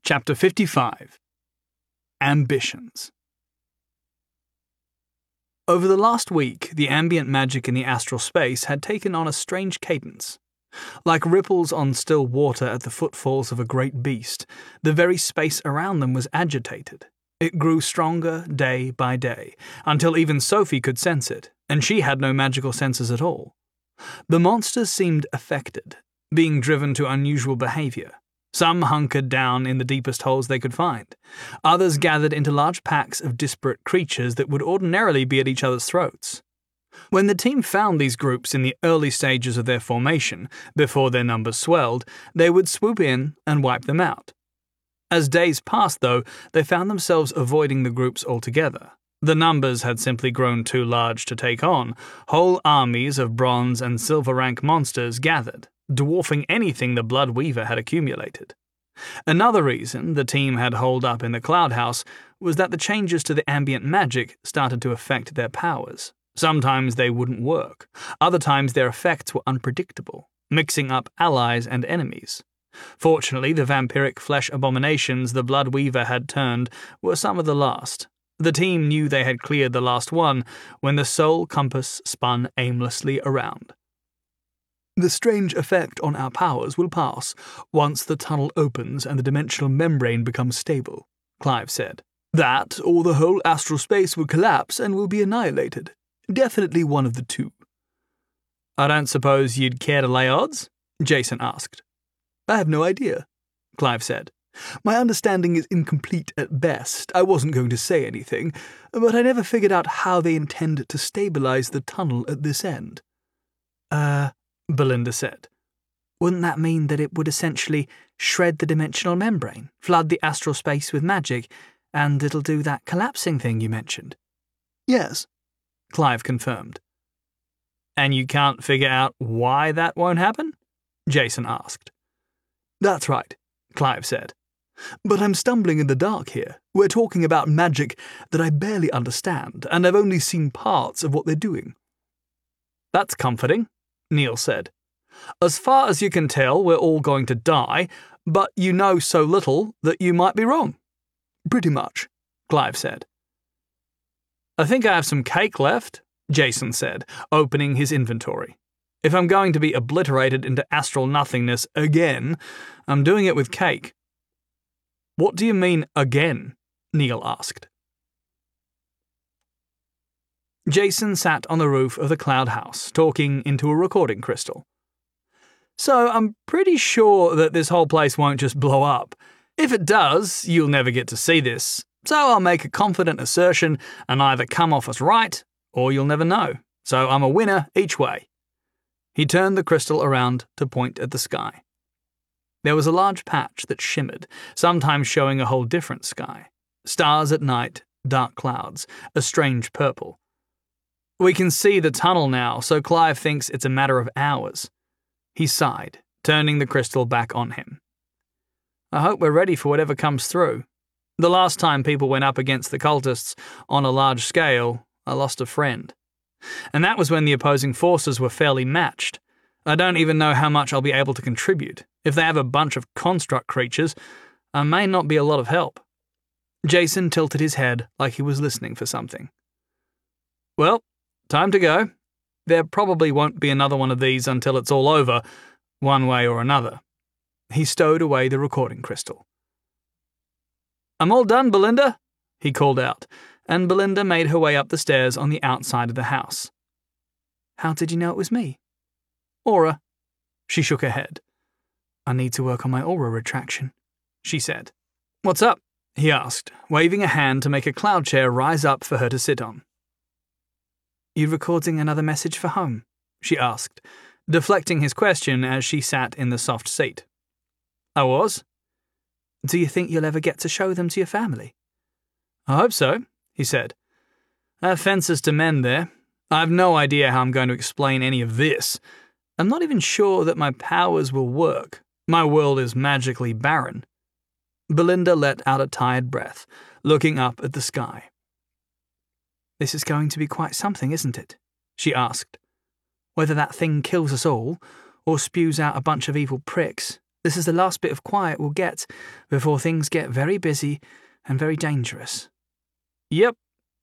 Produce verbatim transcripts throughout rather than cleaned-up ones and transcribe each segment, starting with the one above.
Chapter fifty-five. Ambitions. Over the last week, the ambient magic in the astral space had taken on a strange cadence. Like ripples on still water at the footfalls of a great beast, the very space around them was agitated. It grew stronger day by day, until even Sophie could sense it, and she had no magical senses at all. The monsters seemed affected, being driven to unusual behavior. Some hunkered down in the deepest holes they could find. Others gathered into large packs of disparate creatures that would ordinarily be at each other's throats. When the team found these groups in the early stages of their formation, before their numbers swelled, they would swoop in and wipe them out. As days passed, though, they found themselves avoiding the groups altogether. The numbers had simply grown too large to take on. Whole armies of bronze and silver rank monsters gathered, dwarfing anything the Blood Weaver had accumulated. Another reason the team had holed up in the Cloud House was that the changes to the ambient magic started to affect their powers. Sometimes they wouldn't work. Other times their effects were unpredictable, mixing up allies and enemies. Fortunately, the vampiric flesh abominations the Blood Weaver had turned were some of the last. The team knew they had cleared the last one when the soul compass spun aimlessly around. The strange effect on our powers will pass once the tunnel opens and the dimensional membrane becomes stable, Clive said. That, or the whole astral space will collapse and will be annihilated. Definitely one of the two. I don't suppose you'd care to lay odds? Jason asked. I have no idea, Clive said. My understanding is incomplete at best. I wasn't going to say anything, but I never figured out how they intend to stabilize the tunnel at this end. Uh... Belinda said. Wouldn't that mean that it would essentially shred the dimensional membrane, flood the astral space with magic, and it'll do that collapsing thing you mentioned? Yes, Clive confirmed. And you can't figure out why that won't happen? Jason asked. That's right, Clive said. But I'm stumbling in the dark here. We're talking about magic that I barely understand, and I've only seen parts of what they're doing. That's comforting, Neil said. As far as you can tell, we're all going to die, but you know so little that you might be wrong. Pretty much, Clive said. I think I have some cake left, Jason said, opening his inventory. If I'm going to be obliterated into astral nothingness again, I'm doing it with cake. What do you mean, again? Neil asked. Jason sat on the roof of the Cloud House, talking into a recording crystal. So I'm pretty sure that this whole place won't just blow up. If it does, you'll never get to see this. So I'll make a confident assertion and either come off as right, or you'll never know. So I'm a winner each way. He turned the crystal around to point at the sky. There was a large patch that shimmered, sometimes showing a whole different sky. Stars at night, dark clouds, a strange purple. We can see the tunnel now, so Clive thinks it's a matter of hours. He sighed, turning the crystal back on him. I hope we're ready for whatever comes through. The last time people went up against the cultists on a large scale, I lost a friend. And that was when the opposing forces were fairly matched. I don't even know how much I'll be able to contribute. If they have a bunch of construct creatures, I may not be a lot of help. Jason tilted his head like he was listening for something. Well, time to go. There probably won't be another one of these until it's all over, one way or another. He stowed away the recording crystal. I'm all done, Belinda, he called out, and Belinda made her way up the stairs on the outside of the house. How did you know it was me? Aura. She shook her head. I need to work on my aura retraction, she said. What's up? He asked, waving a hand to make a cloud chair rise up for her to sit on. You recording another message for home? She asked, deflecting his question as she sat in the soft seat. I was. Do you think you'll ever get to show them to your family? I hope so, he said. I have fences to mend there. I have no idea how I'm going to explain any of this. I'm not even sure that my powers will work. My world is magically barren. Belinda let out a tired breath, looking up at the sky. This is going to be quite something, isn't it? She asked. Whether that thing kills us all, or spews out a bunch of evil pricks, This is the last bit of quiet we'll get before things get very busy and very dangerous. Yep,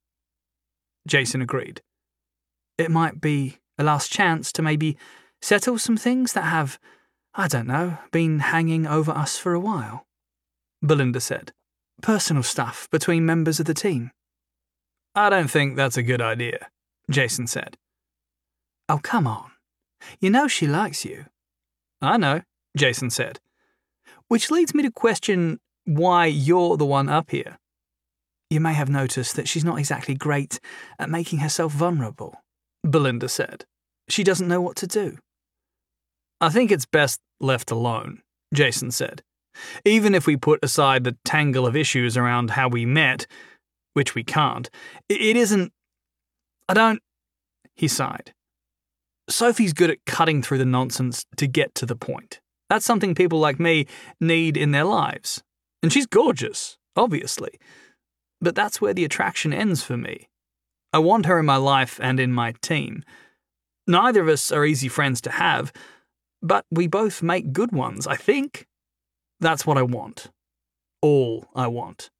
Jason agreed. It might be a last chance to maybe settle some things that have, I don't know, been hanging over us for a while, Belinda said. Personal stuff between members of the team. I don't think that's a good idea, Jason said. Oh, come on. You know she likes you. I know, Jason said. Which leads me to question why you're the one up here. You may have noticed that she's not exactly great at making herself vulnerable, Belinda said. She doesn't know what to do. I think it's best left alone, Jason said. Even if we put aside the tangle of issues around how we met, which we can't, it isn't... I don't... He sighed. Sophie's good at cutting through the nonsense to get to the point. That's something people like me need in their lives. And she's gorgeous, obviously. But that's where the attraction ends for me. I want her in my life and in my team. Neither of us are easy friends to have, but we both make good ones, I think. That's what I want. All I want.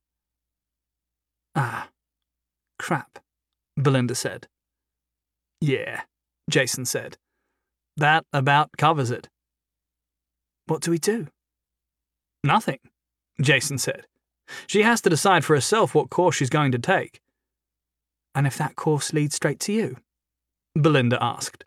Ah, crap, Belinda said. Yeah, Jason said. That about covers it. What do we do? Nothing, Jason said. She has to decide for herself what course she's going to take. And if that course leads straight to you? Belinda asked.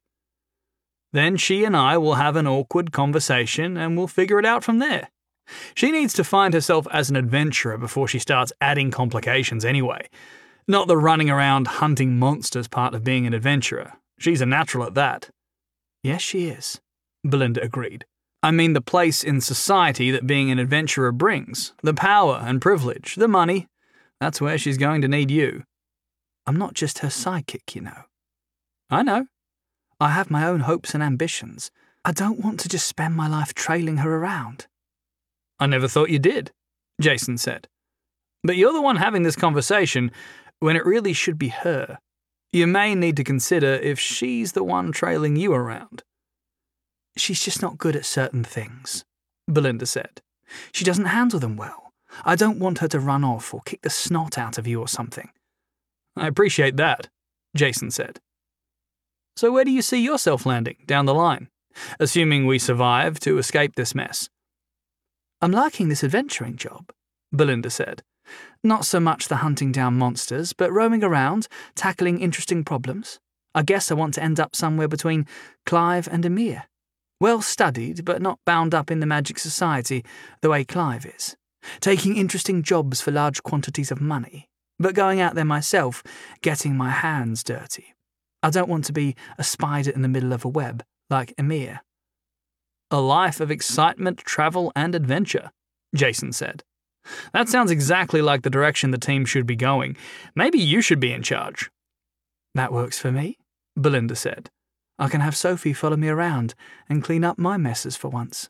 Then she and I will have an awkward conversation and we'll figure it out from there. She needs to find herself as an adventurer before she starts adding complications anyway. Not the running around hunting monsters part of being an adventurer. She's a natural at that. Yes, she is, Belinda agreed. I mean the place in society that being an adventurer brings. The power and privilege, the money. That's where she's going to need you. I'm not just her sidekick, you know. I know. I have my own hopes and ambitions. I don't want to just spend my life trailing her around. I never thought you did, Jason said. But you're the one having this conversation when it really should be her. You may need to consider if she's the one trailing you around. She's just not good at certain things, Belinda said. She doesn't handle them well. I don't want her to run off or kick the snot out of you or something. I appreciate that, Jason said. So where do you see yourself landing down the line, assuming we survive to escape this mess? I'm liking this adventuring job, Belinda said. Not so much the hunting down monsters, but roaming around, tackling interesting problems. I guess I want to end up somewhere between Clive and Amir. Well studied, but not bound up in the magic society the way Clive is. Taking interesting jobs for large quantities of money, but going out there myself, getting my hands dirty. I don't want to be a spider in the middle of a web, like Amir. A life of excitement, travel, and adventure, Jason said. That sounds exactly like the direction the team should be going. Maybe you should be in charge. That works for me, Belinda said. I can have Sophie follow me around and clean up my messes for once.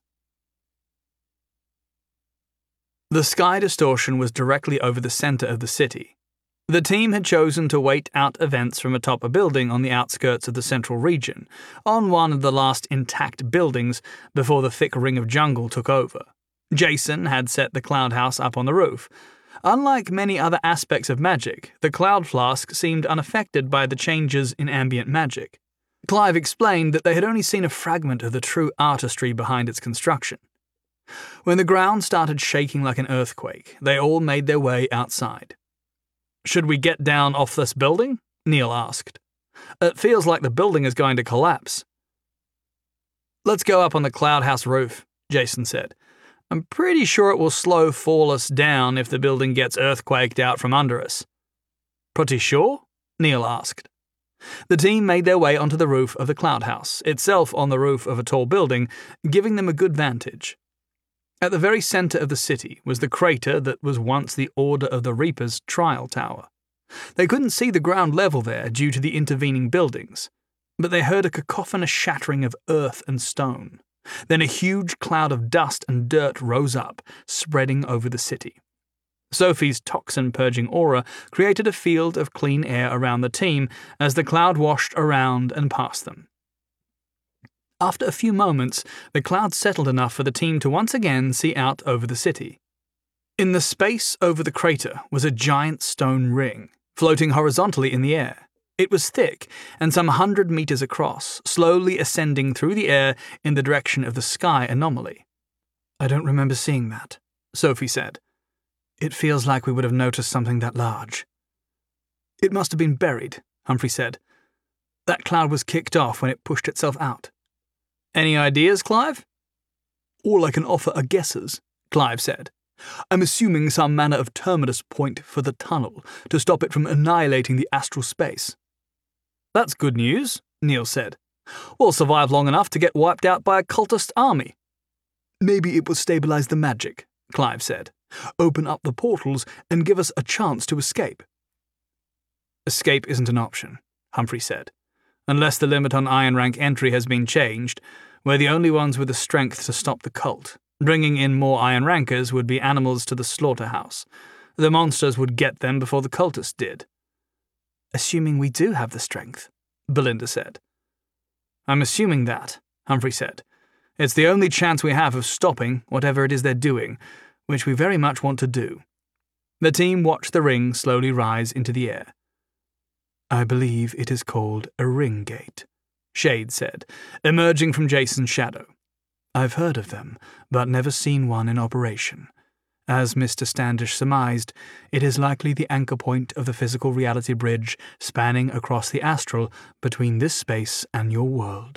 The sky distortion was directly over the center of the city. The team had chosen to wait out events from atop a building on the outskirts of the central region, on one of the last intact buildings before the thick ring of jungle took over. Jason had set the cloud house up on the roof. Unlike many other aspects of magic, the cloud flask seemed unaffected by the changes in ambient magic. Clive explained that they had only seen a fragment of the true artistry behind its construction. When the ground started shaking like an earthquake, they all made their way outside. Should we get down off this building? Neil asked. It feels like the building is going to collapse. Let's go up on the cloud house roof, Jason said. I'm pretty sure it will slow fall us down if the building gets earthquaked out from under us. Pretty sure? Neil asked. The team made their way onto the roof of the cloud house, itself on the roof of a tall building, giving them a good vantage. At the very center of the city was the crater that was once the Order of the Reapers trial tower. They couldn't see the ground level there due to the intervening buildings, but they heard a cacophonous shattering of earth and stone. Then a huge cloud of dust and dirt rose up, spreading over the city. Sophie's toxin-purging aura created a field of clean air around the team as the cloud washed around and past them. After a few moments, the clouds settled enough for the team to once again see out over the city. In the space over the crater was a giant stone ring, floating horizontally in the air. It was thick and some hundred meters across, slowly ascending through the air in the direction of the sky anomaly. "I don't remember seeing that," Sophie said. "It feels like we would have noticed something that large." "It must have been buried," Humphrey said. "That cloud was kicked off when it pushed itself out." "Any ideas, Clive?" "All I can offer are guesses," Clive said. "I'm assuming some manner of terminus point for the tunnel to stop it from annihilating the astral space." "That's good news," Neil said. "We'll survive long enough to get wiped out by a cultist army." "Maybe it will stabilize the magic," Clive said. "Open up the portals and give us a chance to escape." "Escape isn't an option," Humphrey said. "Unless the limit on Iron Rank entry has been changed, we're the only ones with the strength to stop the cult. Bringing in more Iron Rankers would be animals to the slaughterhouse. The monsters would get them before the cultists did." "Assuming we do have the strength," Belinda said. "I'm assuming that," Humphrey said. "It's the only chance we have of stopping whatever it is they're doing, which we very much want to do." The team watched the ring slowly rise into the air. "I believe it is called a ring gate," Shade said, emerging from Jason's shadow. "I've heard of them, but never seen one in operation. As Mister Standish surmised, it is likely the anchor point of the physical reality bridge spanning across the astral between this space and your world."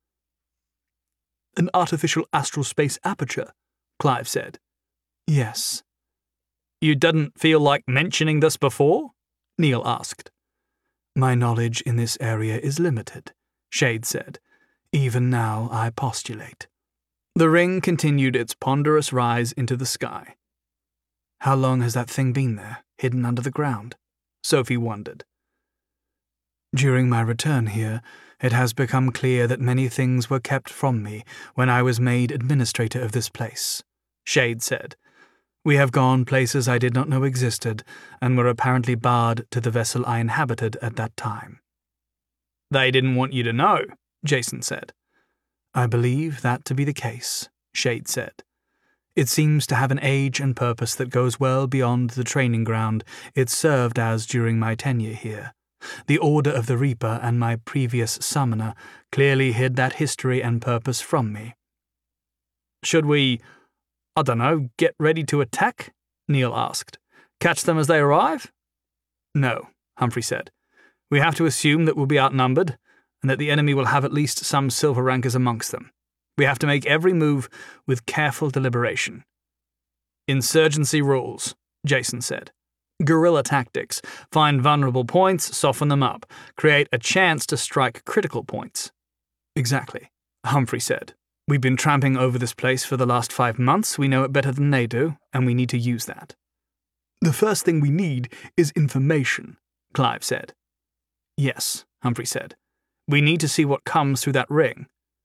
"An artificial astral space aperture," Clive said. "Yes." "You didn't feel like mentioning this before?" Neil asked. "My knowledge in this area is limited," Shade said. "Even now I postulate." The ring continued its ponderous rise into the sky. "How long has that thing been there, hidden under the ground?" Sophie wondered. "During my return here, it has become clear that many things were kept from me when I was made administrator of this place," Shade said. "We have gone places I did not know existed, and were apparently barred to the vessel I inhabited at that time." "They didn't want you to know," Jason said. "I believe that to be the case," Shade said. "It seems to have an age and purpose that goes well beyond the training ground it served as during my tenure here. The Order of the Reaper and my previous summoner clearly hid that history and purpose from me." "Should we, I don't know, get ready to attack?" Neil asked. "Catch them as they arrive?" "No," Humphrey said. "We have to assume that we'll be outnumbered, and that the enemy will have at least some silver rankers amongst them. We have to make every move with careful deliberation." "Insurgency rules," Jason said. "Guerrilla tactics. Find vulnerable points, soften them up, create a chance to strike critical points." "Exactly," Humphrey said. "We've been tramping over this place for the last five months, we know it better than they do, and we need to use that." "The first thing we need is information," Clive said. "Yes," Humphrey said. "We need to see what comes through that ring."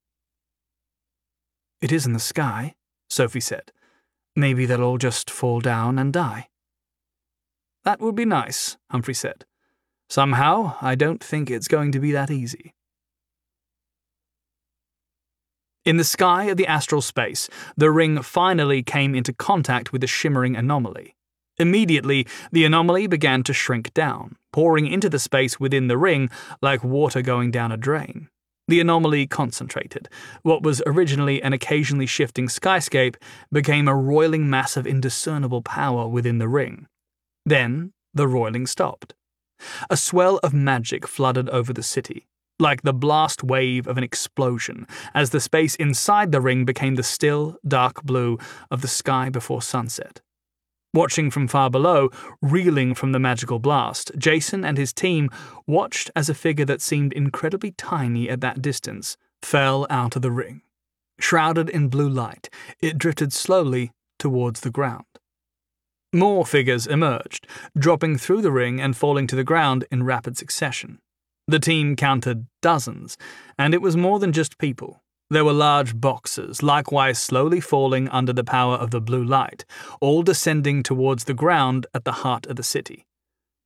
"It is in the sky," Sophie said. "Maybe they'll all just fall down and die." "That would be nice," Humphrey said. "Somehow, I don't think it's going to be that easy." In the sky of the astral space, the ring finally came into contact with the shimmering anomaly. Immediately, the anomaly began to shrink down, pouring into the space within the ring like water going down a drain. The anomaly concentrated. What was originally an occasionally shifting skyscape became a roiling mass of indiscernible power within the ring. Then, the roiling stopped. A swell of magic flooded over the city, like the blast wave of an explosion, as the space inside the ring became the still, dark blue of the sky before sunset. Watching from far below, reeling from the magical blast, Jason and his team watched as a figure that seemed incredibly tiny at that distance fell out of the ring. Shrouded in blue light, it drifted slowly towards the ground. More figures emerged, dropping through the ring and falling to the ground in rapid succession. The team counted dozens, and it was more than just people. There were large boxes, likewise slowly falling under the power of the blue light, all descending towards the ground at the heart of the city.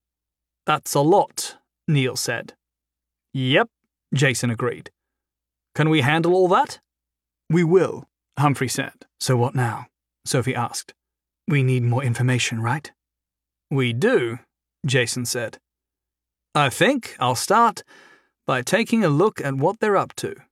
"That's a lot," Neil said. "Yep," Jason agreed. Can we handle all that? We will, Humphrey said. So what now? Sophie asked. We need more information, right? We do, Jason said. I think I'll start by taking a look at what they're up to.